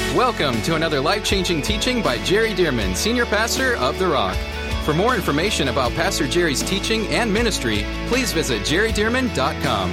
Welcome to another life-changing teaching by Jerry Dearman, Senior Pastor of The Rock. For more information about Pastor Jerry's teaching and ministry, please visit jerrydearman.com.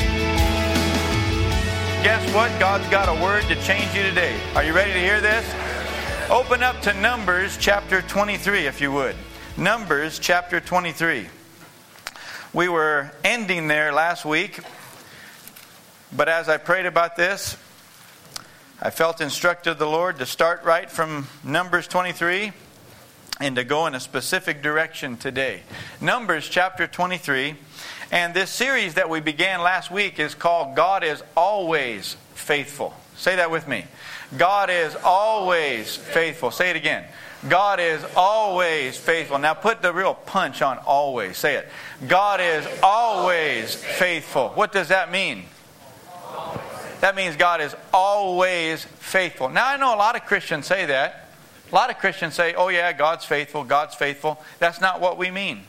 Guess what? God's got a word to change you today. Are you ready to hear this? Open up to Numbers chapter 23, if you would. Numbers chapter 23. We were ending there last week, but as I prayed about this, I felt instructed of the Lord to start right from Numbers 23 and to go in a specific direction today. Numbers chapter 23. And this series that we began last week is called God is Always Faithful. Say that with me. God is always faithful. Say it again. God is always faithful. Now put the real punch on always. Say it. God is always faithful. What does that mean? That means God is always faithful. Now I know a lot of Christians say that. A lot of Christians say, oh yeah, God's faithful, God's faithful. That's not what we mean.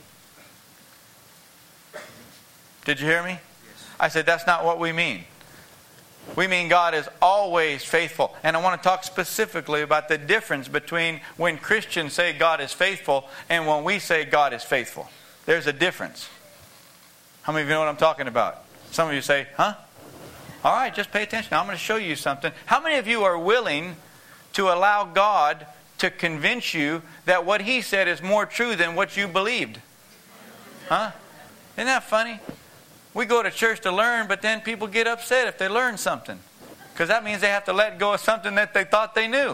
Did you hear me? Yes. I said that's not what we mean. We mean God is always faithful. And I want to talk specifically about the difference between when Christians say God is faithful and when we say God is faithful. There's a difference. How many of you know what I'm talking about? Some of you say, huh? All right, just pay attention. Now I'm going to show you something. How many of you are willing to allow God to convince you that what He said is more true than what you believed? Huh? Isn't that funny? We go to church to learn, but then people get upset if they learn something. Because that means they have to let go of something that they thought they knew.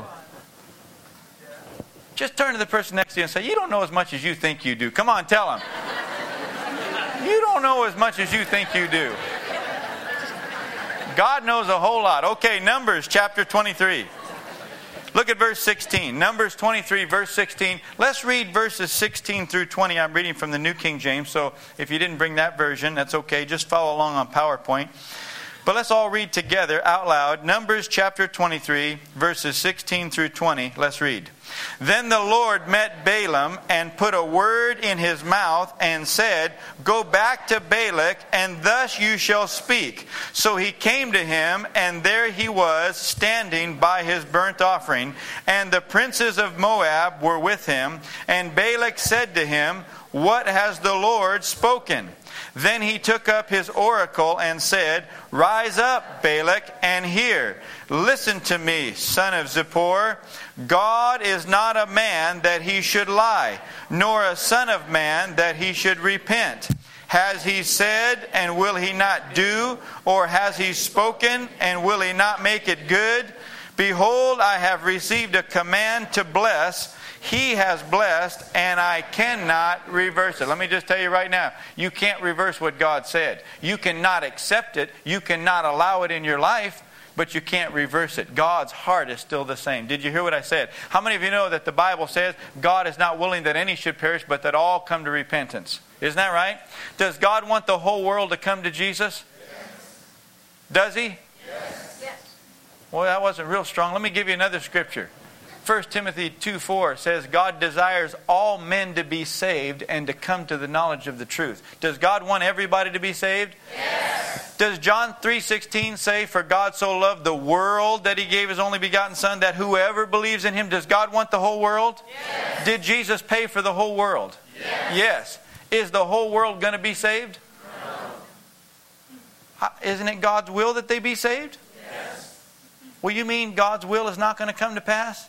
Just turn to the person next to you and say, you don't know as much as you think you do. Come on, tell them. You don't know as much as you think you do. God knows a whole lot. Okay, Numbers chapter 23. Look at verse 16. Numbers 23, verse 16. Let's read verses 16 through 20. I'm reading from the New King James, so if you didn't bring that version, that's okay. Just follow along on PowerPoint. But let's all read together out loud. Numbers chapter 23, verses 16 through 20. Let's read. Then the Lord met Balaam and put a word in his mouth and said, go back to Balak, and thus you shall speak. So he came to him, and there he was standing by his burnt offering. And the princes of Moab were with him. And Balak said to him, what has the Lord spoken? Then he took up his oracle and said, rise up, Balak, and hear. Listen to me, son of Zippor. God is not a man that he should lie, nor a son of man that he should repent. Has he said, and will he not do? Or has he spoken, and will he not make it good? Behold, I have received a command to bless. He has blessed, and I cannot reverse it. Let me just tell you right now, you can't reverse what God said. You cannot accept it. You cannot allow it in your life, but you can't reverse it. God's heart is still the same. Did you hear what I said? How many of you know that the Bible says God is not willing that any should perish, but that all come to repentance? Isn't that right? Does God want the whole world to come to Jesus? Yes. Does He? Yes. Well, that wasn't real strong. Let me give you another scripture. 1 Timothy 2:4 says, God desires all men to be saved and to come to the knowledge of the truth. Does God want everybody to be saved? Yes. Does John 3:16 say, for God so loved the world that He gave His only begotten Son, that whoever believes in Him, does God want the whole world? Yes. Did Jesus pay for the whole world? Yes. Is the whole world going to be saved? No. Isn't it God's will that they be saved? Yes. Well, you mean God's will is not going to come to pass?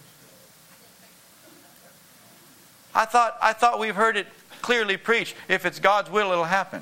I thought we've heard it clearly preached. If it's God's will, it'll happen.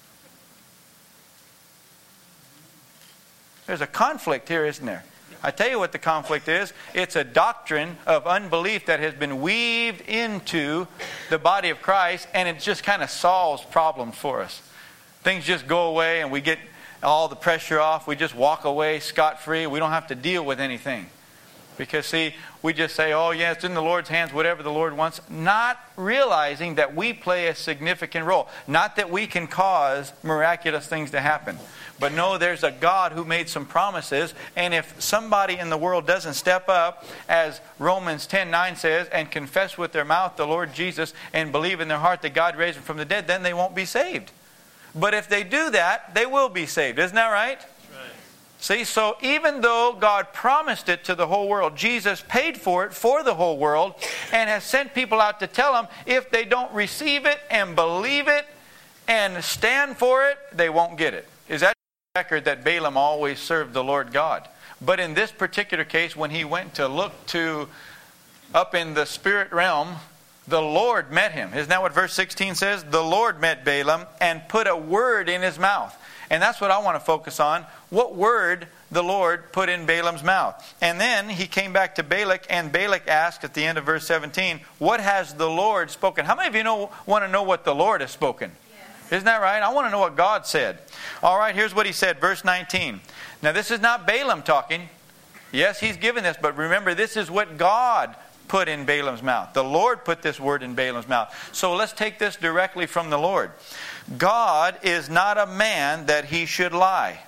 There's a conflict here, isn't there? I tell you what the conflict is. It's a doctrine of unbelief that has been weaved into the body of Christ, and it just kind of solves problems for us. Things just go away, and we get all the pressure off. We just walk away scot-free. We don't have to deal with anything. Because, see, we just say, oh, yeah, it's in the Lord's hands, whatever the Lord wants. Not realizing that we play a significant role. Not that we can cause miraculous things to happen. But no, there's a God who made some promises. And if somebody in the world doesn't step up, as Romans 10:9 says, and confess with their mouth the Lord Jesus and believe in their heart that God raised Him from the dead, then they won't be saved. But if they do that, they will be saved. Isn't that right? That's right. See, so even though God promised it to the whole world, Jesus paid for it for the whole world and has sent people out to tell them if they don't receive it and believe it and stand for it, they won't get it. Is that a record that Balaam always served the Lord God? But in this particular case, when he went to look to up in the spirit realm, the Lord met him. Isn't that what verse 16 says? The Lord met Balaam and put a word in his mouth. And that's what I want to focus on. What word the Lord put in Balaam's mouth. And then he came back to Balak, and Balak asked at the end of verse 17, what has the Lord spoken? How many of you want to know what the Lord has spoken? Yes. Isn't that right? I want to know what God said. All right, here's what he said, verse 19. Now this is not Balaam talking. Yes, he's given this, but remember, this is what God put in Balaam's mouth. The Lord put this word in Balaam's mouth. So let's take this directly from the Lord. God is not a man that he should lie.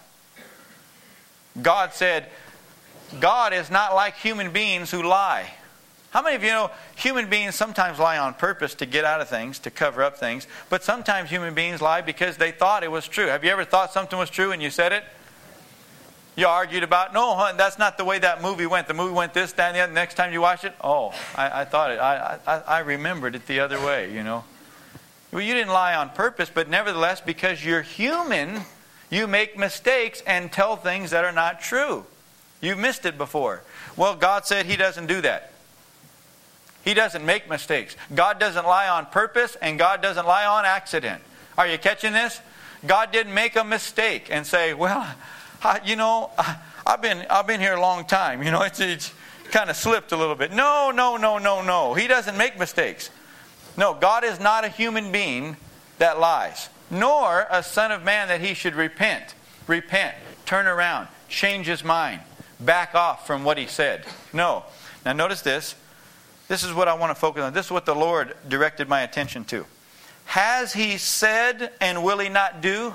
God said, God is not like human beings who lie. How many of you know human beings sometimes lie on purpose to get out of things, to cover up things, but sometimes human beings lie because they thought it was true. Have you ever thought something was true and you said it? You argued about, no, hon, that's not the way that movie went. The movie went this, that, and the other. Next time you watch it, oh, I thought it. I remembered it the other way, you know. Well, you didn't lie on purpose, but nevertheless, because you're human, you make mistakes and tell things that are not true. You've missed it before. Well, God said He doesn't do that. He doesn't make mistakes. God doesn't lie on purpose, and God doesn't lie on accident. Are you catching this? God didn't make a mistake and say, well, you know, I've been here a long time. You know, it's kind of slipped a little bit. No. He doesn't make mistakes. No, God is not a human being that lies, nor a son of man that He should repent, turn around, change His mind, back off from what He said. No. Now notice this. This is what I want to focus on. This is what the Lord directed my attention to. Has He said and will He not do?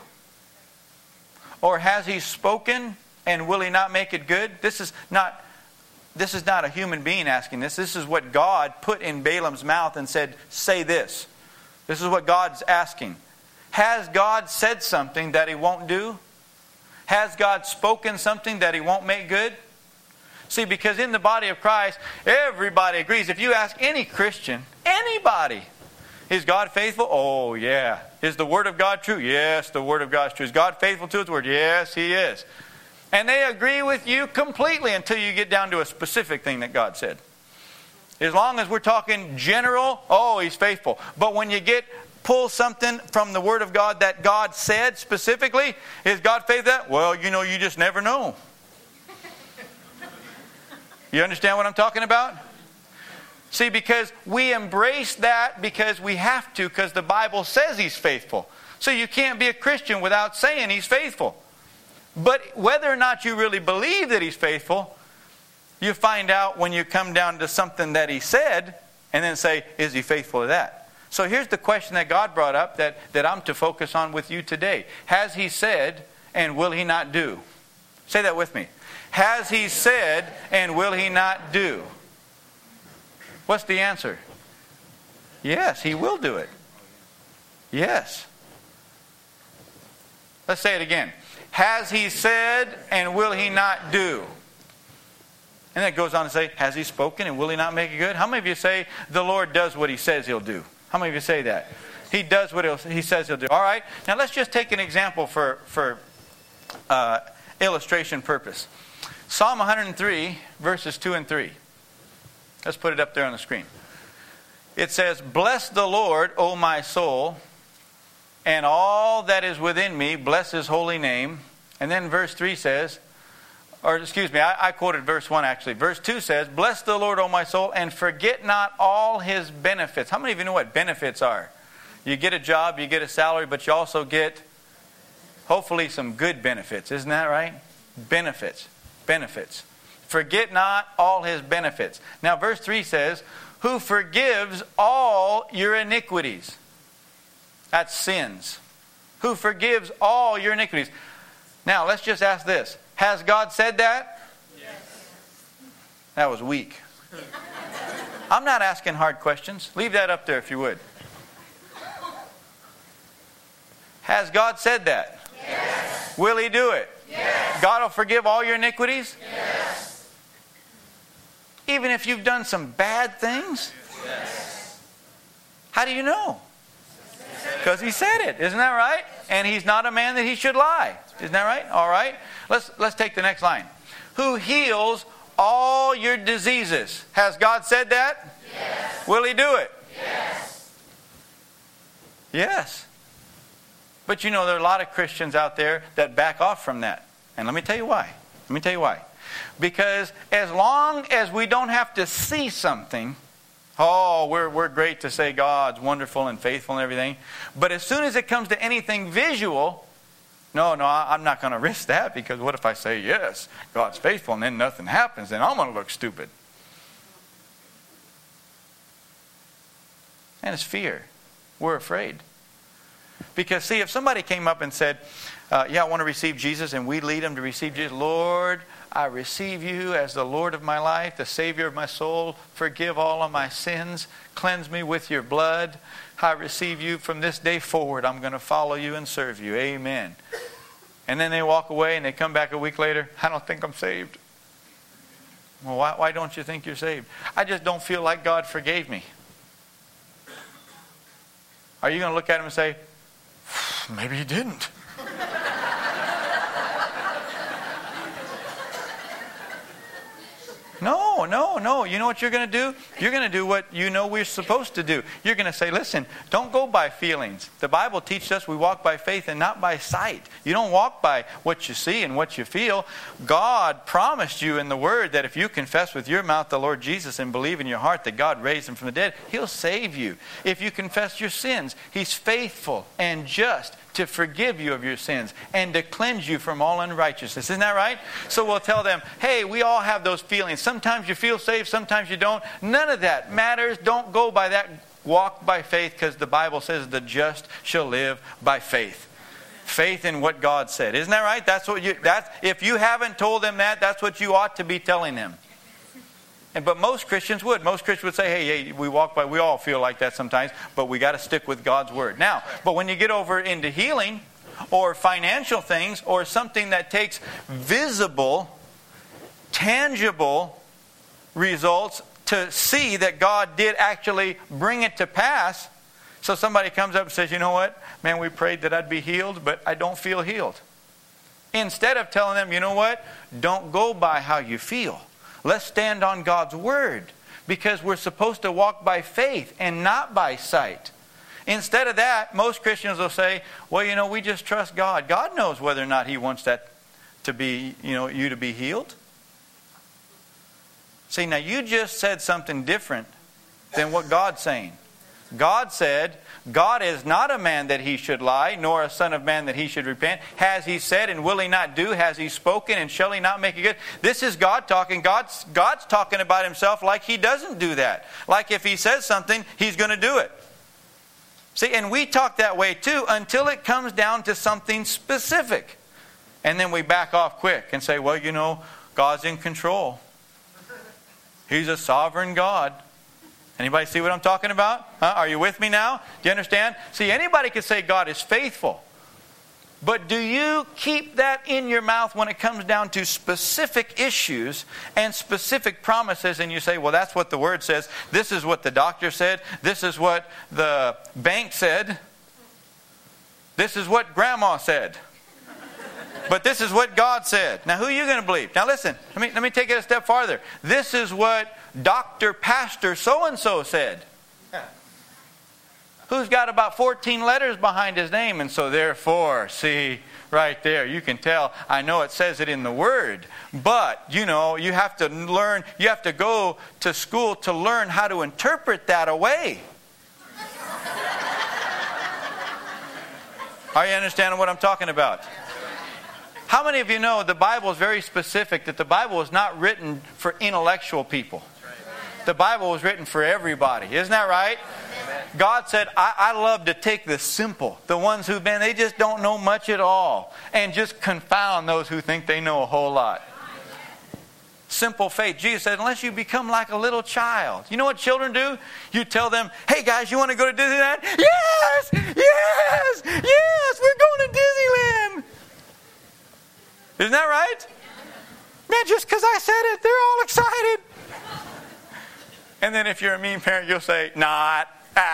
Or has He spoken and will He not make it good? This is not a human being asking this. This is what God put in Balaam's mouth and said, say this. This is what God's asking. Has God said something that He won't do? Has God spoken something that He won't make good? See, because in the body of Christ, everybody agrees. If you ask any Christian, anybody, is God faithful? Oh, yeah. Is the Word of God true? Yes, the Word of God is true. Is God faithful to His Word? Yes, He is. And they agree with you completely until you get down to a specific thing that God said. As long as we're talking general, oh, He's faithful. But when you pull something from the Word of God that God said specifically, is God faithful to that? Well, you know, you just never know. You understand what I'm talking about? See, because we embrace that because we have to, because the Bible says He's faithful. So you can't be a Christian without saying He's faithful. But whether or not you really believe that He's faithful, you find out when you come down to something that He said and then say, is He faithful to that? So here's the question that God brought up that I'm to focus on with you today. Has He said and will He not do? Say that with me. Has He said and will He not do? What's the answer? Yes, He will do it. Yes. Let's say it again. Has He said and will He not do? And it goes on to say, has He spoken and will He not make it good? How many of you say the Lord does what He says He'll do? How many of you say that? He does what He says He'll do. All right. Now let's just take an example for illustration purpose. Psalm 103, verses 2 and 3. Let's put it up there on the screen. It says, bless the Lord, O my soul, and all that is within me, bless His holy name. And then verse 3 says, I quoted verse 1 actually. Verse 2 says, bless the Lord, O my soul, and forget not all His benefits. How many of you know what benefits are? You get a job, you get a salary, but you also get, hopefully, some good benefits. Isn't that right? Benefits. Forget not all His benefits. Now verse 3 says, who forgives all your iniquities. That's sins. Who forgives all your iniquities. Now let's just ask this. Has God said that? Yes. That was weak. I'm not asking hard questions. Leave that up there if you would. Has God said that? Yes. Will He do it? Yes. God will forgive all your iniquities? Yes. Even if you've done some bad things? Yes. How do you know? Because He said it. Isn't that right? And He's not a man that He should lie. Isn't that right? All right. Let's take the next line. Who heals all your diseases. Has God said that? Yes. Will He do it? Yes. Yes. But you know, there are a lot of Christians out there that back off from that. And let me tell you why. Because as long as we don't have to see something, we're great to say God's wonderful and faithful and everything. But as soon as it comes to anything visual, no, I'm not going to risk that, because what if I say, yes, God's faithful, and then nothing happens, then I'm going to look stupid. And it's fear. We're afraid. Because, see, if somebody came up and said, I want to receive Jesus, and we lead them to receive Jesus. Lord, I receive you as the Lord of my life, the Savior of my soul. Forgive all of my sins. Cleanse me with your blood. I receive you from this day forward. I'm going to follow you and serve you. Amen. And then they walk away and they come back a week later. I don't think I'm saved. Well, why don't you think you're saved? I just don't feel like God forgave me. Are you going to look at him and say, maybe He didn't? No. You know what you're going to do? You're going to do what you know we're supposed to do. You're going to say, listen, don't go by feelings. The Bible teaches us we walk by faith and not by sight. You don't walk by what you see and what you feel. God promised you in the Word that if you confess with your mouth the Lord Jesus and believe in your heart that God raised Him from the dead, He'll save you. If you confess your sins, He's faithful and just to forgive you of your sins and to cleanse you from all unrighteousness. Isn't that right? So we'll tell them, hey, we all have those feelings. Sometimes you feel saved, sometimes you don't. None of that matters. Don't go by that. Walk by faith, because the Bible says the just shall live by faith. Faith in what God said. Isn't that right? If you haven't told them that, that's what you ought to be telling them. But most Christians would. Most Christians would say, hey, we all feel like that sometimes, but we got to stick with God's Word. Now, but when you get over into healing or financial things or something that takes visible, tangible results to see that God did actually bring it to pass. So somebody comes up and says, you know what? Man, we prayed that I'd be healed, but I don't feel healed. Instead of telling them, you know what? Don't go by how you feel. Let's stand on God's Word, because we're supposed to walk by faith and not by sight. Instead of that, most Christians will say, well, we just trust God. God knows whether or not He wants that to be, you to be healed. See, now you just said something different than what God's saying. God said, God is not a man that He should lie, nor a son of man that He should repent. Has He said, and will He not do? Has He spoken, and shall He not make it good? This is God talking. God's talking about Himself like He doesn't do that. Like if He says something, He's going to do it. See, and we talk that way too until it comes down to something specific. And then we back off quick and say, well, God's in control. He's a sovereign God. Anybody see what I'm talking about? Are you with me now? Do you understand? See, anybody can say God is faithful. But do you keep that in your mouth when it comes down to specific issues and specific promises, and you say, well, that's what the Word says. This is what the doctor said. This is what the bank said. This is what Grandma said. But this is what God said. Now, who are you going to believe? Now, listen. Let me take it a step farther. This is what Dr. Pastor so-and-so said. Who's got about 14 letters behind his name. And so, therefore, see, right there, you can tell. I know it says it in the Word. But, you have to learn. You have to go to school to learn how to interpret that away. Are you understanding what I'm talking about? How many of you know the Bible is very specific, that the Bible was not written for intellectual people? The Bible was written for everybody. Isn't that right? God said, I love to take the simple, the ones they just don't know much at all, and just confound those who think they know a whole lot. Simple faith. Jesus said, unless you become like a little child. You know what children do? You tell them, hey guys, you want to go to Disneyland? Yes! Yes! Yes! We're going to Disneyland! Isn't that right? Man, just because I said it, they're all excited. And then if you're a mean parent, you'll say, not.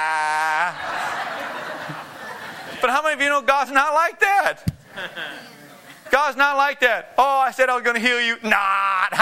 But how many of you know God's not like that? God's not like that. Oh, I said I was going to heal you. Not.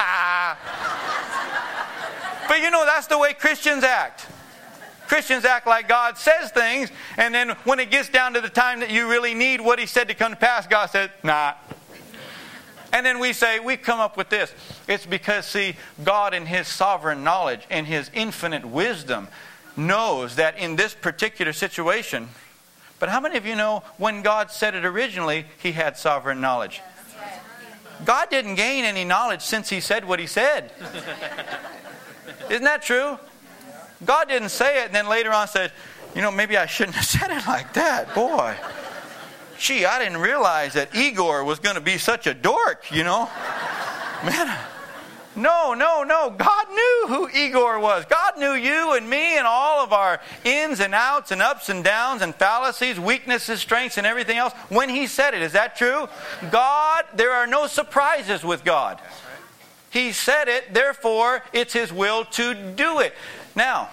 But you know, that's the way Christians act. Christians act like God says things, and then when it gets down to the time that you really need what He said to come to pass, God said, nah. And then we say, we've come up with this. It's because, see, God in His sovereign knowledge and His infinite wisdom knows that in this particular situation, but how many of you know when God said it originally, He had sovereign knowledge? God didn't gain any knowledge since He said what He said. Isn't that true? God didn't say it and then later on said, you know, maybe I shouldn't have said it like that. Boy, gee, I didn't realize that Igor was going to be such a dork, you know. Man, no. God knew who Igor was. God knew you and me and all of our ins and outs and ups and downs and fallacies, weaknesses, strengths, and everything else when He said it. Is that true? God, there are no surprises with God. He said it, therefore it's His will to do it. Now,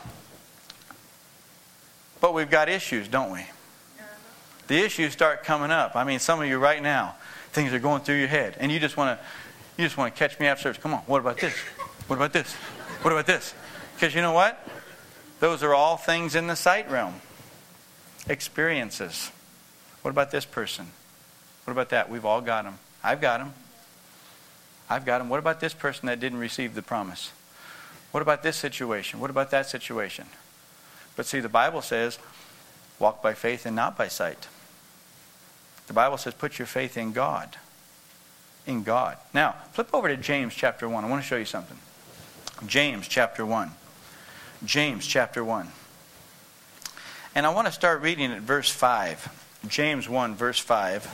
but we've got issues, don't we? The issues start coming up. I mean, some of you right now, things are going through your head, and you just want to catch me after service. Come on, what about this? What about this? What about this? Because you know what? Those are all things in the sight realm. Experiences. What about this person? What about that? We've all got them. I've got them. What about this person that didn't receive the promise? What about this situation? What about that situation? But see, the Bible says, walk by faith and not by sight. The Bible says, put your faith in God. In God. Now, flip over to James chapter 1. I want to show you something. James chapter 1. James chapter 1. And I want to start reading at verse 5. James 1, verse 5.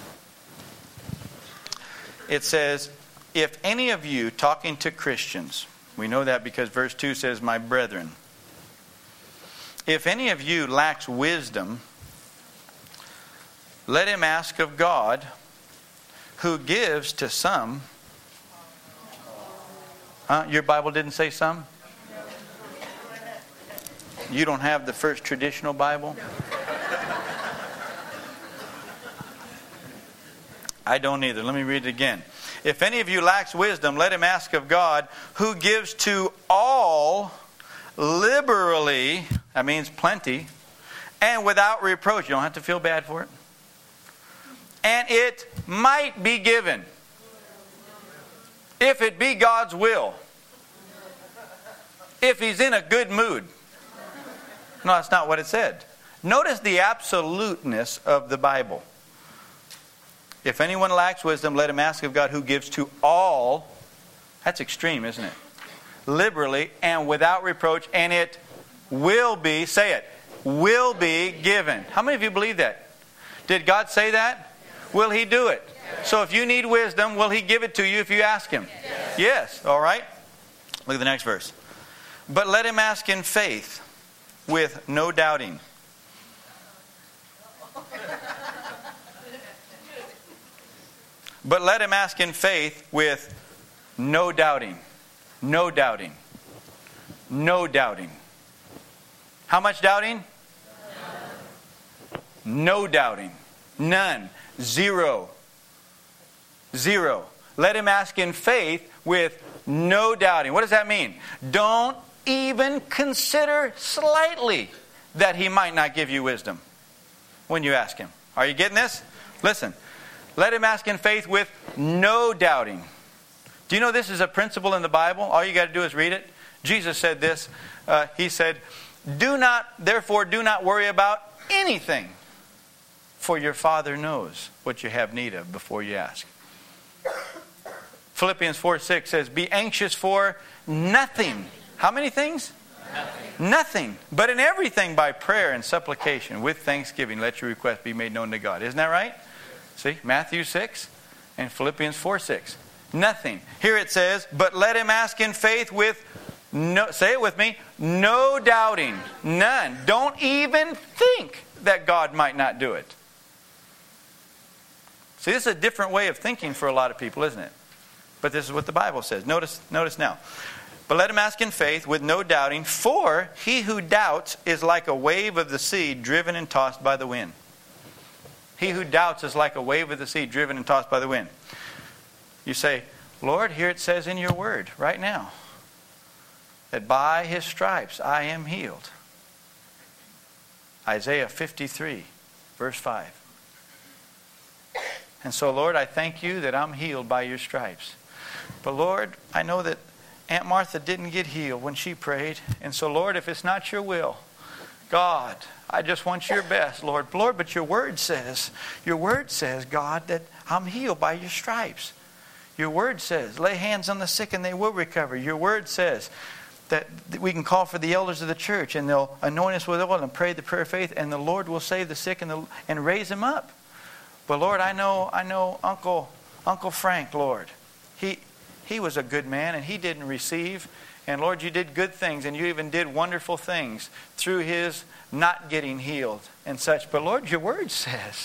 It says, if any of you, talking to Christians, we know that because verse 2 says, my brethren. If any of you lacks wisdom, let him ask of God, who gives to some. Your Bible didn't say some? You don't have the first traditional Bible? I don't either. Let me read it again. If any of you lacks wisdom, let him ask of God, who gives to all liberally, that means plenty, and without reproach. You don't have to feel bad for it. And it might be given, if it be God's will. If He's in a good mood. No, that's not what it said. Notice the absoluteness of the Bible. If anyone lacks wisdom, let him ask of God, who gives to all. That's extreme, isn't it? Liberally and without reproach, and it will be, say it, will be given. How many of you believe that? Did God say that? Will He do it? Yes. So if you need wisdom, will He give it to you if you ask Him? Yes. All right. Look at the next verse. But let him ask in faith with no doubting. But let him ask in faith with no doubting. No doubting. No doubting. How much doubting? No doubting. None. Zero. Zero. Let him ask in faith with no doubting. What does that mean? Don't even consider slightly that He might not give you wisdom when you ask Him. Are you getting this? Listen. Let him ask in faith with no doubting. Do you know this is a principle in the Bible? All you got to do is read it. Jesus said this. He said, therefore do not worry about anything, for your Father knows what you have need of before you ask. Philippians 4:6 says, be anxious for nothing. How many things? Nothing. But in everything by prayer and supplication with thanksgiving, let your request be made known to God. Isn't that right? See, Matthew 6 and Philippians 4:6. Nothing. Here it says, but let him ask in faith with no, say it with me, no doubting. None. Don't even think that God might not do it. See, this is a different way of thinking for a lot of people, isn't it? But this is what the Bible says. Notice now. But let him ask in faith with no doubting, for he who doubts is like a wave of the sea driven and tossed by the wind. He who doubts is like a wave of the sea driven and tossed by the wind. You say, Lord, here it says in your word right now that by his stripes I am healed. Isaiah 53, verse 5. And so, Lord, I thank you that I'm healed by your stripes. But, Lord, I know that Aunt Martha didn't get healed when she prayed. And so, Lord, if it's not your will, God, I just want your best, Lord. Lord, but your word says, God, that I'm healed by your stripes. Your word says, lay hands on the sick and they will recover. Your word says that we can call for the elders of the church and they'll anoint us with oil and pray the prayer of faith, and the Lord will save the sick and raise them up. But Lord, I know Uncle Frank, Lord. He was a good man and he didn't receive. And Lord, you did good things and you even did wonderful things through his not getting healed and such. But Lord, your word says.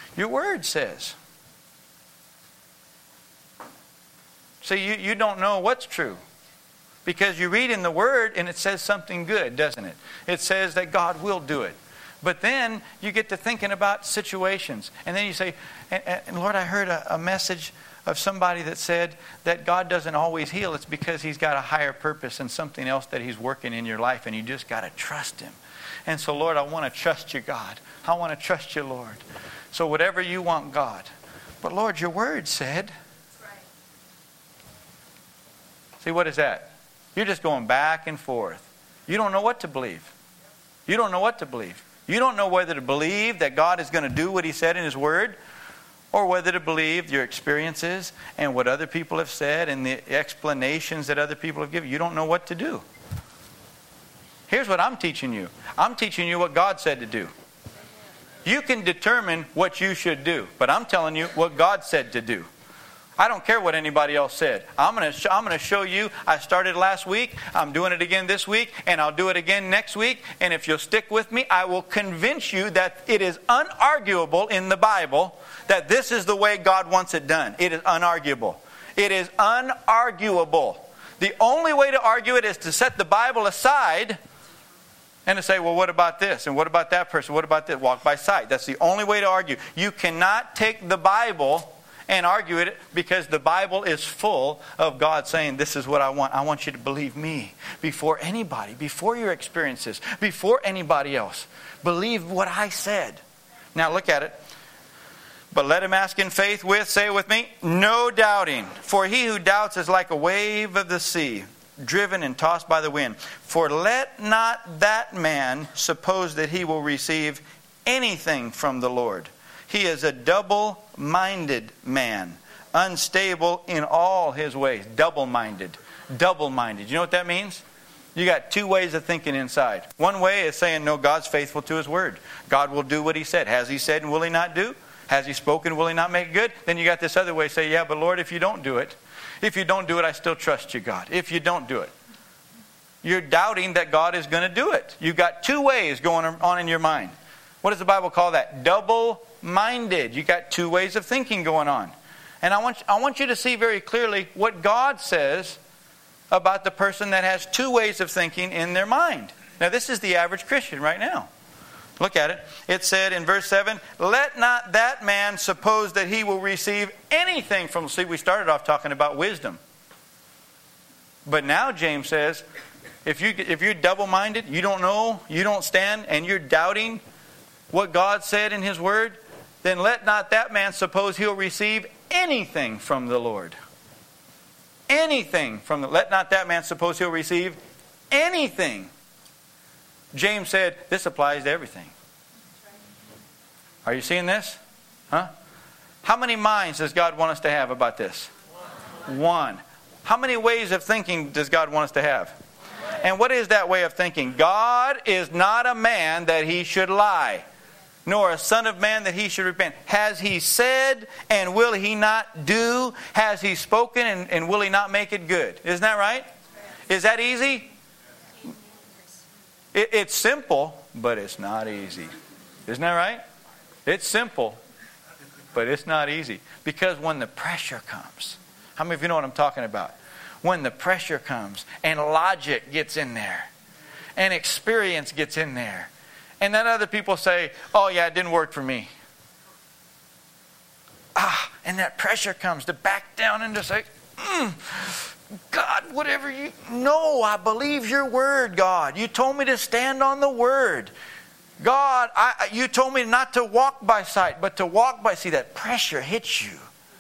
See, you don't know what's true. Because you read in the word and it says something good, doesn't it? It says that God will do it. But then you get to thinking about situations. And then you say, and Lord, I heard a message of somebody that said that God doesn't always heal. It's because he's got a higher purpose and something else that he's working in your life, and you just got to trust him. And so, Lord, I want to trust you, God. I want to trust you, Lord. So whatever you want, God. But Lord, your word said. That's right. See, what is that? You're just going back and forth. You don't know what to believe. You don't know what to believe. You don't know whether to believe that God is going to do what he said in his word, or whether to believe your experiences and what other people have said and the explanations that other people have given. You don't know what to do. Here's what I'm teaching you. I'm teaching you what God said to do. You can determine what you should do, but I'm telling you what God said to do. I don't care what anybody else said. I'm going to show you. I started last week. I'm doing it again this week. And I'll do it again next week. And if you'll stick with me, I will convince you that it is unarguable in the Bible that this is the way God wants it done. It is unarguable. It is unarguable. The only way to argue it is to set the Bible aside and to say, well, what about this? And what about that person? What about this? Walk by sight. That's the only way to argue. You cannot take the Bible and argue it, because the Bible is full of God saying, this is what I want. I want you to believe me before anybody, before your experiences, before anybody else. Believe what I said. Now look at it. But let him ask in faith with, say it with me, no doubting. For he who doubts is like a wave of the sea, driven and tossed by the wind. For let not that man suppose that he will receive anything from the Lord. He is a double-minded man, unstable in all his ways. Double-minded. Double-minded. You know what that means? You got two ways of thinking inside. One way is saying, no, God's faithful to his word. God will do what he said. Has he said and will he not do? Has he spoken, will he not make it good? Then you got this other way, say, yeah, but Lord, if you don't do it, I still trust you, God. If you don't do it. You're doubting that God is going to do it. You've got two ways going on in your mind. What does the Bible call that? Double-minded. You got two ways of thinking going on. And I want you to see very clearly what God says about the person that has two ways of thinking in their mind. Now, this is the average Christian right now. Look at it. It said in verse 7, let not that man suppose that he will receive anything from... See, we started off talking about wisdom. But now James says, if you're double-minded, you don't know, you don't stand, and you're doubting what God said in his word, then let not that man suppose he'll receive anything from the Lord. Anything from the... Let not that man suppose he'll receive anything. James said, this applies to everything. Are you seeing this? Huh? How many minds does God want us to have about this? One. How many ways of thinking does God want us to have? And what is that way of thinking? God is not a man that he should lie, nor a son of man that he should repent. Has he said, and will he not do? Has he spoken, and will he not make it good? Isn't that right? Is that easy? It's simple, but it's not easy. Isn't that right? It's simple, But it's not easy. Because when the pressure comes, how many of you know what I'm talking about? When the pressure comes and logic gets in there and experience gets in there, and then other people say, oh yeah, it didn't work for me. And that pressure comes to back down and to say, God, whatever you... No, I believe your word, God. You told me to stand on the word. God, you told me not to walk by sight, but to walk by... See, that pressure hits you.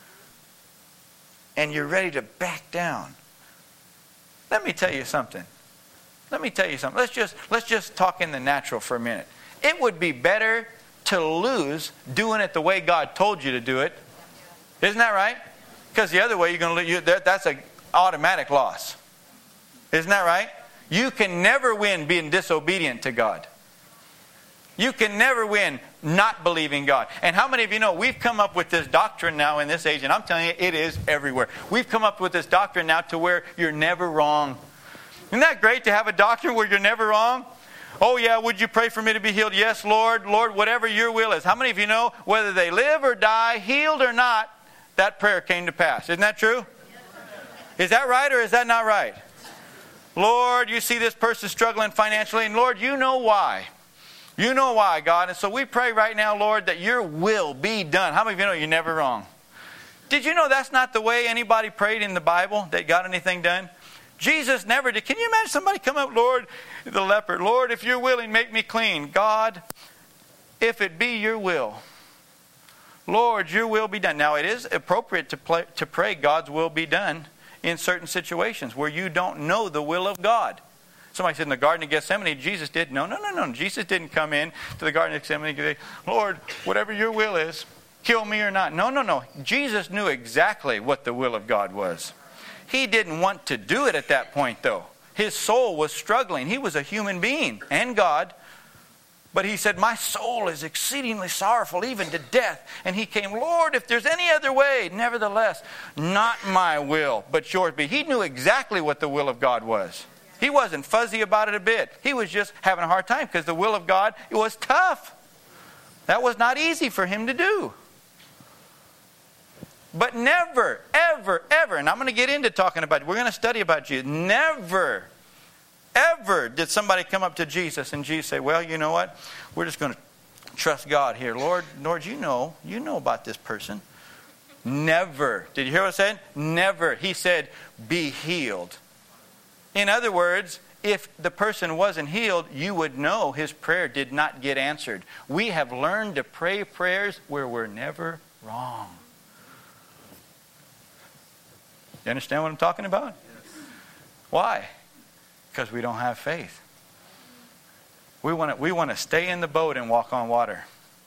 And you're ready to back down. Let me tell you something. Let's just talk in the natural for a minute. It would be better to lose doing it the way God told you to do it. Isn't that right? Because the other way you're going to lose. That's an automatic loss. Isn't that right? You can never win being disobedient to God. You can never win not believing God. And how many of you know we've come up with this doctrine now in this age, and I'm telling you, it is everywhere. We've come up with this doctrine now to where you're never wrong. Isn't that great to have a doctrine where you're never wrong? Oh yeah, would you pray for me to be healed? Yes, Lord. Lord, whatever your will is. How many of you know whether they live or die, healed or not, that prayer came to pass? Isn't that true? Is that right or is that not right? Lord, you see this person struggling financially, and Lord, you know why. You know why, God. And so we pray right now, Lord, that your will be done. How many of you know you're never wrong? Did you know that's not the way anybody prayed in the Bible that got anything done? Jesus never did. Can you imagine somebody come up, Lord, the leper, Lord, if you're willing, make me clean. God, if it be your will, Lord, your will be done. Now, it is appropriate to pray God's will be done in certain situations where you don't know the will of God. Somebody said in the Garden of Gethsemane, Jesus did. No. Jesus didn't come in to the Garden of Gethsemane and say, Lord, whatever your will is, kill me or not. No. Jesus knew exactly what the will of God was. He didn't want to do it at that point, though. His soul was struggling. He was a human being and God. But he said, my soul is exceedingly sorrowful, even to death. And he came, Lord, if there's any other way, nevertheless, not my will, but yours be. He knew exactly what the will of God was. He wasn't fuzzy about it a bit. He was just having a hard time because the will of God, it was tough. That was not easy for him to do. But never, ever, and I'm going to get into talking about it. We're going to study about Jesus. Never, ever did somebody come up to Jesus and Jesus say, well, you know what? We're just going to trust God here. Lord, you know about this person. Never. Did you hear what I said? Never. He said, be healed. In other words, if the person wasn't healed, you would know his prayer did not get answered. We have learned to pray prayers where we're never wrong. You understand what I'm talking about? Yes. Why? Because we don't have faith. We want to stay in the boat and walk on water.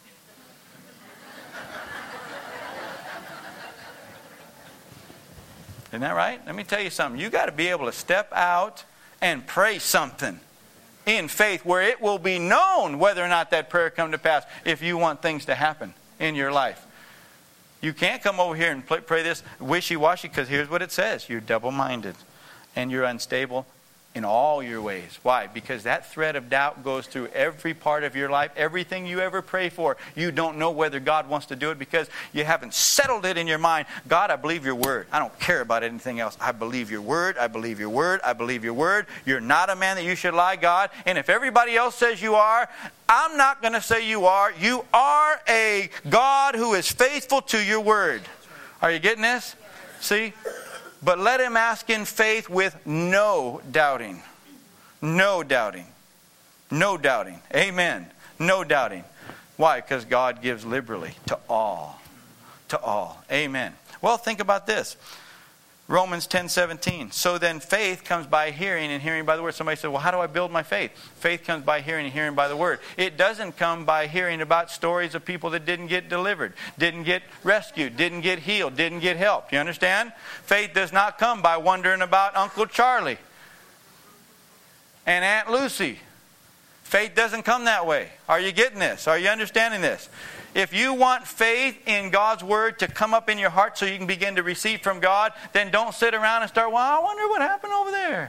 Isn't that right? Let me tell you something. You got to be able to step out and pray something in faith where it will be known whether or not that prayer come to pass if you want things to happen in your life. You can't come over here and pray this wishy-washy because here's what it says. You're double-minded and you're unstable in all your ways. Why? Because that thread of doubt goes through every part of your life. Everything you ever pray for, you don't know whether God wants to do it because you haven't settled it in your mind. God, I believe your word. I don't care about anything else. I believe your word. I believe your word. I believe your word. You're not a man that you should lie, God. And if everybody else says you are, I'm not going to say you are. You are a God who is faithful to your word. Are you getting this? See? But let him ask in faith with no doubting. No doubting. No doubting. Amen. No doubting. Why? Because God gives liberally to all. To all. Amen. Well, think about this. Romans 10:17. So then faith comes by hearing and hearing by the word. Somebody said, well, how do I build my faith? Faith comes by hearing and hearing by the word. It doesn't come by hearing about stories of people that didn't get delivered, didn't get rescued, didn't get healed, didn't get help. You understand? Faith does not come by wondering about Uncle Charlie and Aunt Lucy. Faith doesn't come that way. Are you getting this? Are you understanding this? If you want faith in God's word to come up in your heart so you can begin to receive from God, then don't sit around and start, well, I wonder what happened over there.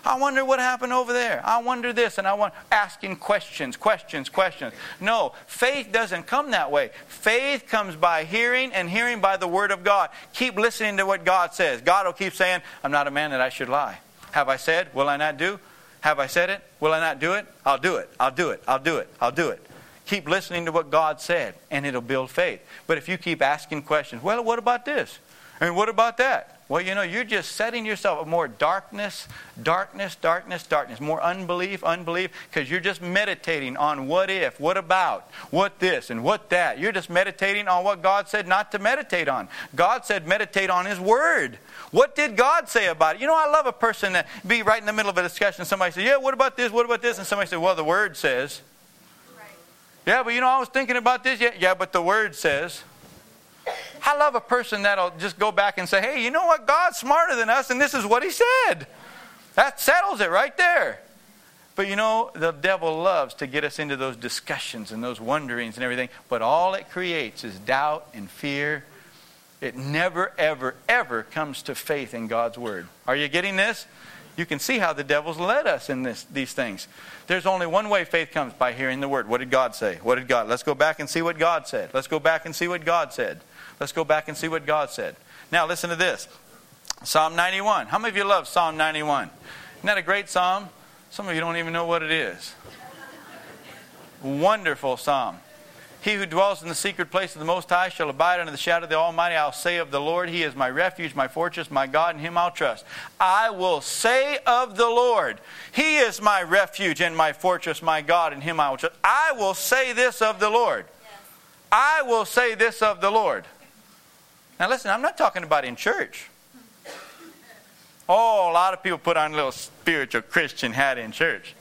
I wonder what happened over there. I wonder this, and I want asking questions. No, faith doesn't come that way. Faith comes by hearing, and hearing by the Word of God. Keep listening to what God says. God will keep saying, I'm not a man that I should lie. Have I said? Will I not do? Have I said it? Will I not do it? I'll do it. I'll do it. I'll do it. I'll do it. Keep listening to what God said, and it'll build faith. But if you keep asking questions, well, what about this? And what about that? Well, you're just setting yourself up more darkness, more unbelief, because you're just meditating on what if, what about, what this, and what that. You're just meditating on what God said not to meditate on. God said meditate on His Word. What did God say about it? I love a person that be right in the middle of a discussion. Somebody say, yeah, what about this, what about this? And somebody say, well, the Word says. Right. Yeah, but I was thinking about this. Yeah, but the Word says. I love a person that'll just go back and say, hey, you know what? God's smarter than us, and this is what He said. That settles it right there. But the devil loves to get us into those discussions and those wonderings and everything. But all it creates is doubt and fear. It never, ever, ever comes to faith in God's Word. Are you getting this? You can see how the devil's led us in these things. There's only one way faith comes, by hearing the Word. What did God say? Let's go back and see what God said. Let's go back and see what God said. Let's go back and see what God said. Now listen to this. Psalm 91. How many of you love Psalm 91? Isn't that a great psalm? Some of you don't even know what it is. Wonderful psalm. He who dwells in the secret place of the Most High shall abide under the shadow of the Almighty. I'll say of the Lord, He is my refuge, my fortress, my God, in Him I'll trust. I will say of the Lord, He is my refuge and my fortress, my God, in Him I will trust. I will say this of the Lord. I will say this of the Lord. Now listen, I'm not talking about in church. Oh, a lot of people put on a little spiritual Christian hat in church.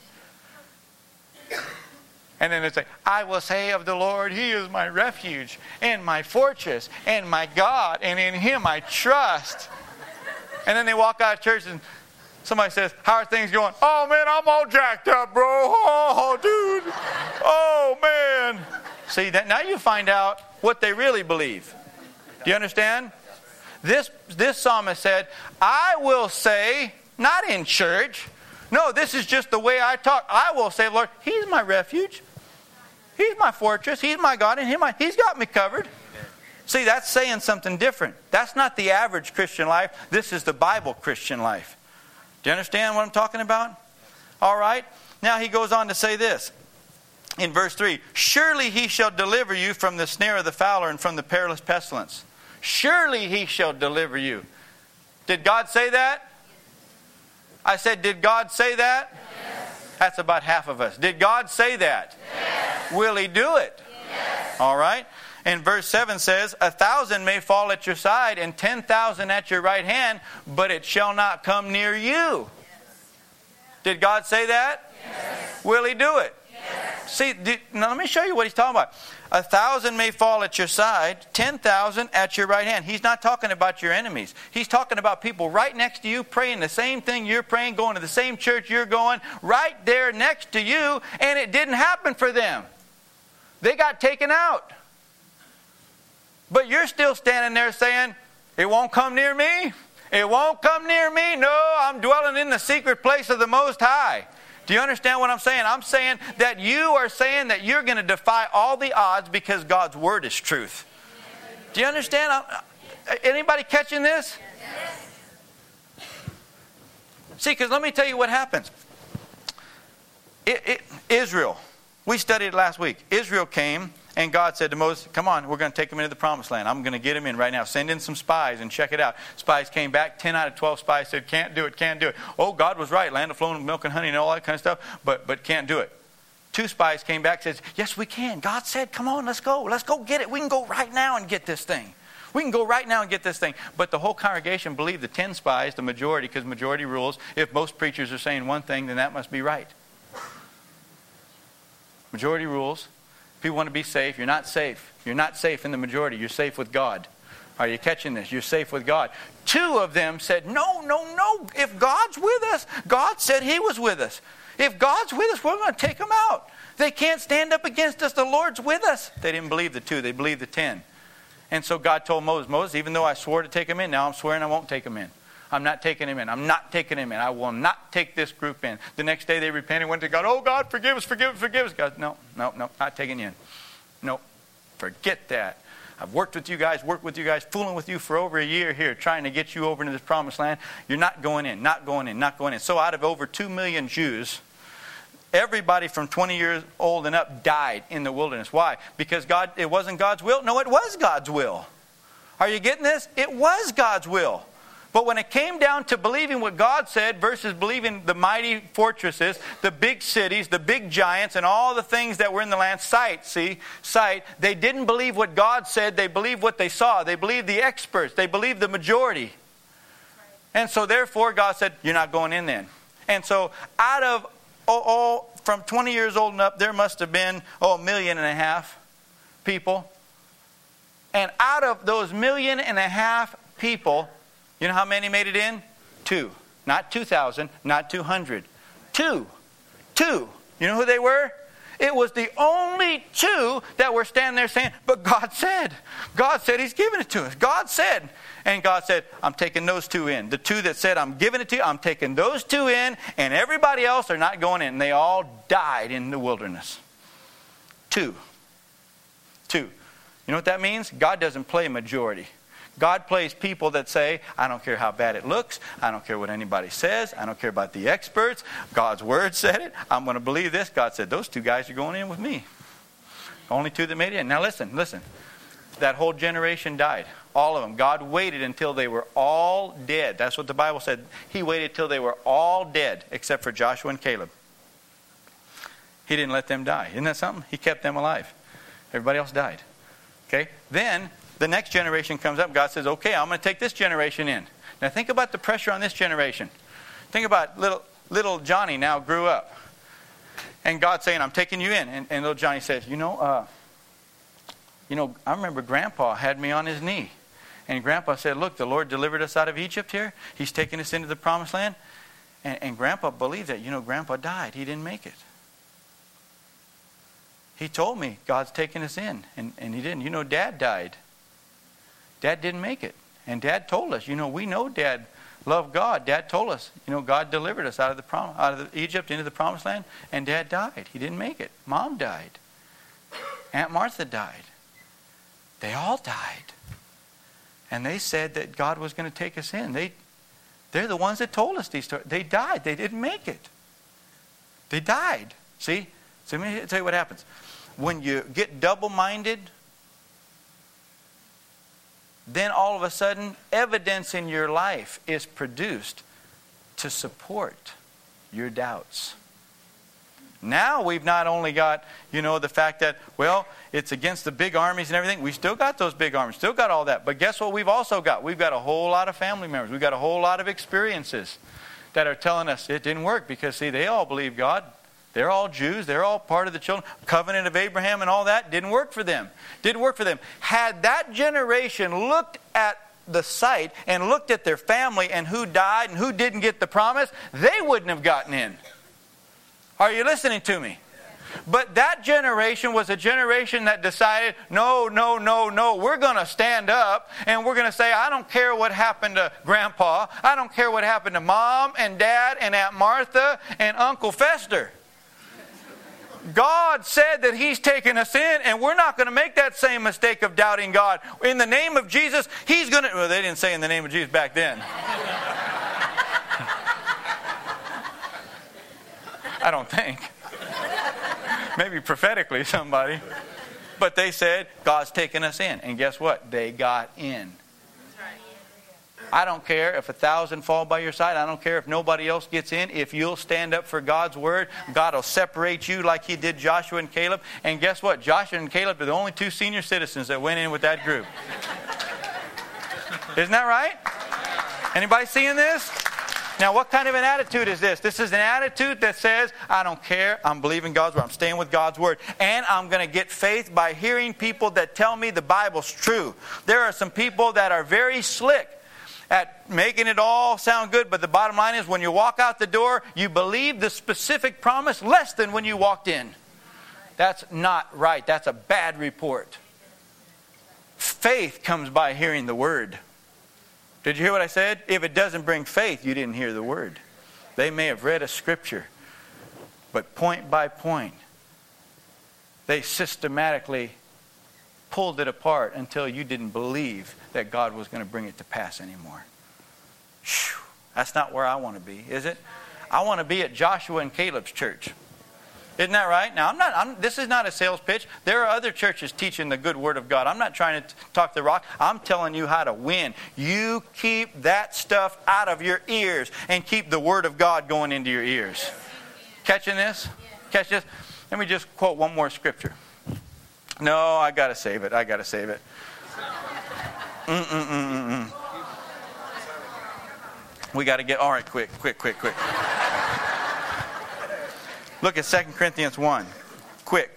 And then they say, I will say of the Lord, He is my refuge and my fortress and my God, and in Him I trust. And then they walk out of church and somebody says, how are things going? Oh man, I'm all jacked up, bro. Oh dude. Oh man. See, that now you find out what they really believe. Do you understand? This psalmist said, I will say, not in church. No, this is just the way I talk. I will say, Lord, He's my refuge. He's my fortress. He's my God. And He's got me covered. See, that's saying something different. That's not the average Christian life. This is the Bible Christian life. Do you understand what I'm talking about? All right. Now he goes on to say this. In verse 3, surely He shall deliver you from the snare of the fowler and from the perilous pestilence. Surely He shall deliver you. Did God say that? I said, did God say that? Yes. That's about half of us. Did God say that? Yes. Will He do it? Yes. All right. And verse 7 says, 1,000 may fall at your side and 10,000 at your right hand, but it shall not come near you. Did God say that? Yes. Will He do it? Yes. See, now let me show you what He's talking about. 1,000 may fall at your side, 10,000 at your right hand. He's not talking about your enemies. He's talking about people right next to you, praying the same thing you're praying, going to the same church you're going, right there next to you, and it didn't happen for them. They got taken out. But you're still standing there saying, it won't come near me. It won't come near me. No, I'm dwelling in the secret place of the Most High. Do you understand what I'm saying? I'm saying that you are saying that you're going to defy all the odds because God's Word is truth. Do you understand? Anybody catching this? Yes. See, because let me tell you what happens. Israel, we studied it last week. Israel came and God said to Moses, come on, we're going to take them into the promised land. I'm going to get them in right now. Send in some spies and check it out. Spies came back. 10 out of 12 spies said, can't do it, can't do it. Oh, God was right. Land of flowing with milk and honey and all that kind of stuff, but can't do it. 2 spies came back and said, yes, we can. God said, come on, let's go. Let's go get it. We can go right now and get this thing. We can go right now and get this thing. But the whole congregation believed the 10 spies, the majority, because majority rules. If most preachers are saying one thing, then that must be right. Majority rules. People want to be safe. You're not safe. You're not safe in the majority. You're safe with God. Are you catching this? You're safe with God. 2 of them said, no. If God's with us, God said He was with us. If God's with us, we're going to take them out. They can't stand up against us. The Lord's with us. They didn't believe the 2. They believed the 10. And so God told Moses, even though I swore to take them in, now I'm swearing I won't take them in. I'm not taking him in. I'm not taking him in. I will not take this group in. The next day they repented, went to God. Oh, God, forgive us, forgive us, forgive us. God, no, not taking you in. No, forget that. I've worked with you guys, fooling with you for over a year here, trying to get you over into this promised land. You're not going in, not going in, not going in. So out of over 2 million Jews, everybody from 20 years old and up died in the wilderness. Why? Because it wasn't God's will? No, it was God's will. Are you getting this? It was God's will. But when it came down to believing what God said versus believing the mighty fortresses, the big cities, the big giants, and all the things that were in the land, sight, they didn't believe what God said. They believed what they saw. They believed the experts. They believed the majority. And so therefore God said, you're not going in then. And so out of from 20 years old and up, there must have been 1.5 million people. And out of those 1.5 million people, you know how many made it in? 2. Not 2,000, not 200. 2. You know who they were? It was the only 2 that were standing there saying, but God said. God said He's giving it to us. God said. And God said, I'm taking those 2 in. The 2 that said, I'm giving it to you, I'm taking those 2 in, and everybody else are not going in. And they all died in the wilderness. 2. You know what that means? God doesn't play majority. God plays people that say, I don't care how bad it looks. I don't care what anybody says. I don't care about the experts. God's word said it. I'm going to believe this. God said, those 2 guys are going in with me. Only 2 that made it in. Now listen. That whole generation died. All of them. God waited until they were all dead. That's what the Bible said. He waited till they were all dead, except for Joshua and Caleb. He didn't let them die. Isn't that something? He kept them alive. Everybody else died. Okay? Then the next generation comes up. God says, okay, I'm going to take this generation in. Now think about the pressure on this generation. Think about little Johnny now grew up. And God's saying, I'm taking you in. And little Johnny says, I remember Grandpa had me on his knee. And Grandpa said, look, the Lord delivered us out of Egypt here. He's taking us into the promised land. And Grandpa believed that. Grandpa died. He didn't make it. He told me God's taking us in. And he didn't. Dad died. Dad didn't make it. And Dad told us, we know Dad loved God. Dad told us, God delivered us out of Egypt into the promised land. And Dad died. He didn't make it. Mom died. Aunt Martha died. They all died. And they said that God was going to take us in. They're the ones that told us these stories. They died. They didn't make it. They died. See? So let me tell you what happens. When you get double-minded, then all of a sudden, evidence in your life is produced to support your doubts. Now we've not only got, the fact that, it's against the big armies and everything. We still got those big armies, still got all that. But guess what we've also got? We've got a whole lot of family members. We've got a whole lot of experiences that are telling us it didn't work because, see, they all believe God. They're all Jews. They're all part of the children. Covenant of Abraham and all that didn't work for them. Had that generation looked at the site and looked at their family and who died and who didn't get the promise, they wouldn't have gotten in. Are you listening to me? But that generation was a generation that decided, no, we're going to stand up and we're going to say, I don't care what happened to Grandpa. I don't care what happened to Mom and Dad and Aunt Martha and Uncle Fester. God said that He's taken us in, and we're not going to make that same mistake of doubting God. In the name of Jesus, He's going to... Well, they didn't say in the name of Jesus back then. I don't think. Maybe prophetically somebody. But they said, God's taken us in. And guess what? They got in. I don't care if 1,000 fall by your side. I don't care if nobody else gets in. If you'll stand up for God's word, God will separate you like He did Joshua and Caleb. And guess what? Joshua and Caleb are the only 2 senior citizens that went in with that group. Isn't that right? Anybody seeing this? Now, what kind of an attitude is this? This is an attitude that says, I don't care. I'm believing God's word. I'm staying with God's word. And I'm going to get faith by hearing people that tell me the Bible's true. There are some people that are very slick at making it all sound good, but the bottom line is when you walk out the door, you believe the specific promise less than when you walked in. That's not right. That's a bad report. Faith comes by hearing the word. Did you hear what I said? If it doesn't bring faith, you didn't hear the word. They may have read a scripture, but point by point, they systematically pulled it apart until you didn't believe that God was going to bring it to pass anymore. Whew, that's not where I want to be, is it? I want to be at Joshua and Caleb's church. Isn't that right? Now, this is not a sales pitch. There are other churches teaching the good word of God. I'm not trying to talk the rock. I'm telling you how to win. You keep that stuff out of your ears and keep the word of God going into your ears. Catching this? Catch this? Let me just quote one more scripture. No, I got to save it. We got to get, all right, quick. Look at 2 Corinthians 1. Quick.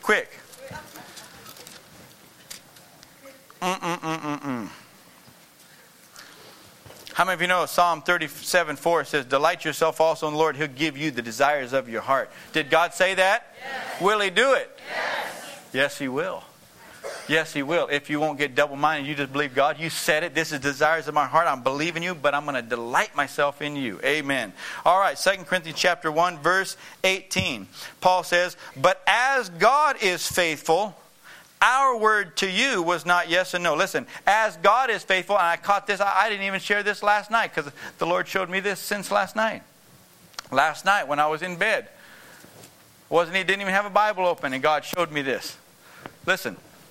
How many of you know Psalm 37:4 says, delight yourself also in the Lord, He'll give you the desires of your heart. Did God say that? Yes. Will He do it? Yes, He will. Yes, He will. If you won't get double-minded, you just believe God. You said it. This is desires of my heart. I'm believing you, but I'm going to delight myself in you. Amen. All right, 2 Corinthians chapter 1, verse 18. Paul says, but as God is faithful, our word to you was not yes and no. Listen, as God is faithful, and I caught this. I didn't even share this last night because the Lord showed me this since last night. Last night when I was in bed. Didn't even have a Bible open, and God showed me this. Listen.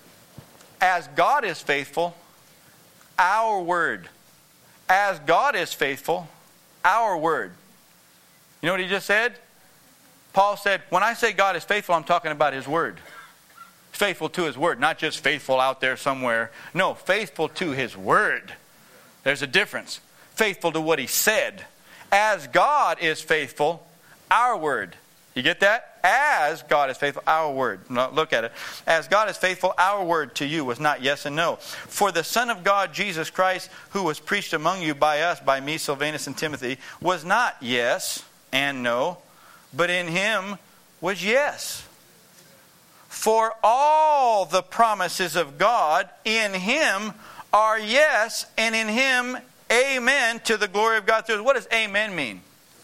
As God is faithful, our word. As God is faithful, our word. You know what he just said? Paul said, when I say God is faithful, I'm talking about His word. Faithful to His word, not just faithful out there somewhere. No, faithful to His word. There's a difference. Faithful to what He said. As God is faithful, our word. You get that? As God is faithful, our word. Now, look at it. As God is faithful, our word to you was not yes and no. For the Son of God, Jesus Christ, who was preached among you by us, by me, Silvanus, and Timothy, was not yes and no, but in Him was yes. For all the promises of God in Him are yes, and in Him, amen, to the glory of God through us. What does amen mean?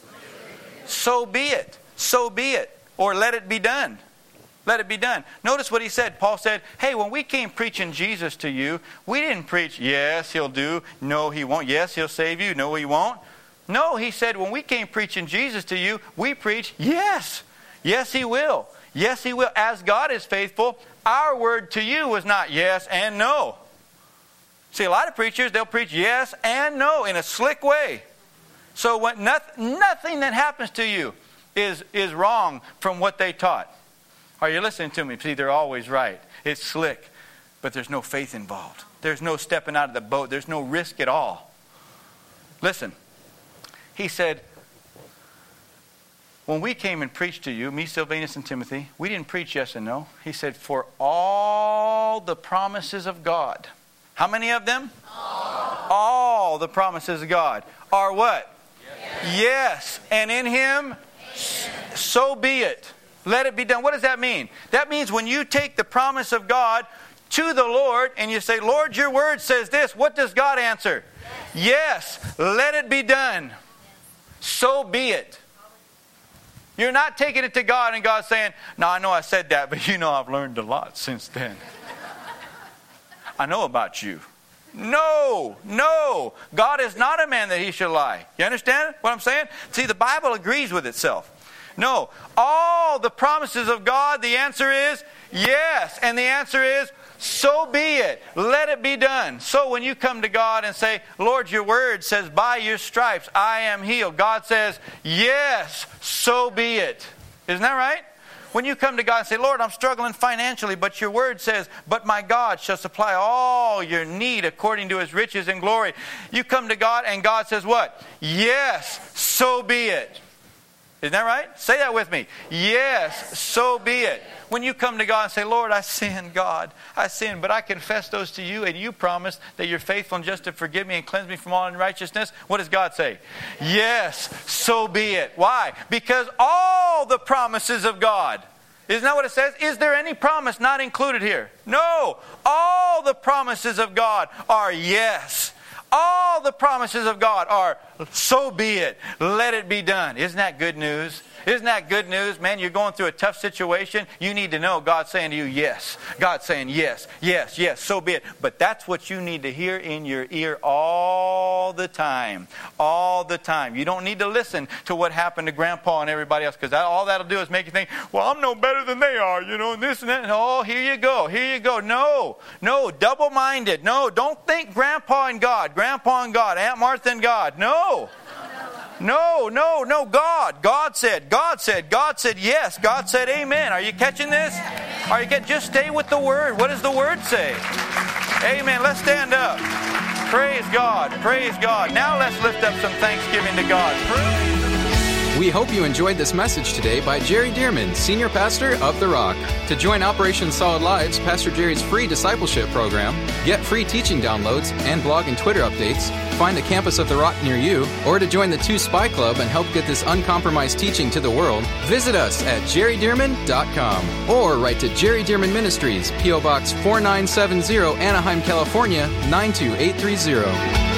So be it. So be it. Or let it be done. Let it be done. Notice what he said. Paul said, hey, when we came preaching Jesus to you, we didn't preach, yes, He'll do. No, He won't. Yes, He'll save you. No, He won't. No, he said, when we came preaching Jesus to you, we preached, yes. Yes, He will. Yes, He will. As God is faithful, our word to you was not yes and no. See, a lot of preachers, they'll preach yes and no in a slick way. So when nothing that happens to you is wrong from what they taught. Are you listening to me? See, they're always right. It's slick, but there's no faith involved. There's no stepping out of the boat. There's no risk at all. Listen, he said, when we came and preached to you, me, Silvanus, and Timothy, we didn't preach yes and no. He said, for all the promises of God. How many of them? All the promises of God are what? Yes. And in Him, so be it. Let it be done. What does that mean? That means when you take the promise of God to the Lord and you say, Lord, your word says this. What does God answer? Yes. Let it be done. So be it. You're not taking it to God and God saying, no, I know I said that, but you know I've learned a lot since then. I know about you. No. God is not a man that He should lie. You understand what I'm saying? See, the Bible agrees with itself. No. All the promises of God, the answer is yes. And the answer is, so be it. Let it be done. So when you come to God and say, Lord, your word says, by your stripes I am healed. God says, yes, so be it. Isn't that right? When you come to God and say, Lord, I'm struggling financially, but your word says, but my God shall supply all your need according to His riches and glory. You come to God and God says what? Yes, so be it. Isn't that right? Say that with me. Yes, so be it. When you come to God and say, Lord, I sinned, God. I sinned, but I confess those to you, and you promise that you're faithful and just to forgive me and cleanse me from all unrighteousness. What does God say? Yes, so be it. Why? Because all the promises of God. Isn't that what it says? Is there any promise not included here? No. All the promises of God are yes. All the promises of God are, so be it. Let it be done. Isn't that good news? Isn't that good news? Man, you're going through a tough situation. You need to know God's saying to you, yes. God's saying, yes, yes, yes, so be it. But that's what you need to hear in your ear all the time. All the time. You don't need to listen to what happened to Grandpa and everybody else, because all that'll do is make you think, well, I'm no better than they are, and this and that. And oh, here you go. Here you go. No, double-minded. No, don't think Grandpa and God, Aunt Martha and God. No. No, God said yes. God said amen. Are you catching this? Just stay with the Word. What does the Word say? Amen. Let's stand up. Praise God. Praise God. Now let's lift up some thanksgiving to God. We hope you enjoyed this message today by Jerry Dearman, Senior Pastor of The Rock. To join Operation Solid Lives, Pastor Jerry's free discipleship program, get free teaching downloads and blog and Twitter updates, find the campus of The Rock near you, or to join the 2 Spy Club and help get this uncompromised teaching to the world, visit us at jerrydearman.com or write to Jerry Dearman Ministries, P.O. Box 4970, Anaheim, California, 92830.